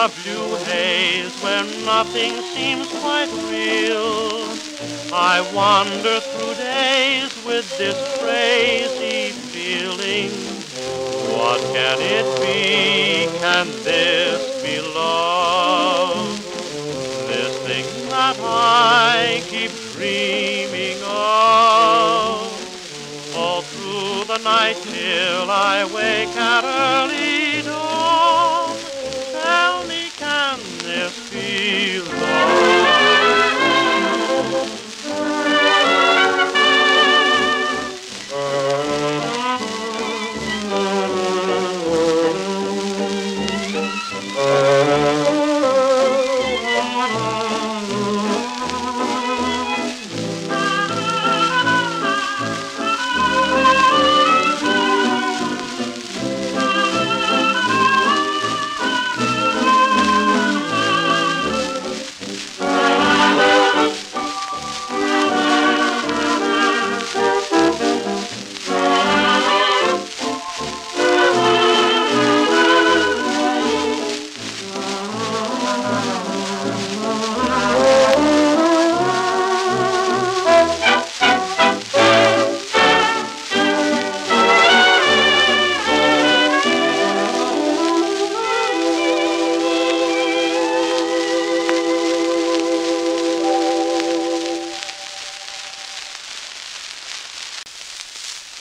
a blue haze where nothing seems quite real. I wander through days with this crazy feeling. What can it be? Can this be love? This thing that I keep dreaming of. All through the night till I wake at early dawn. Tell me, can this be love?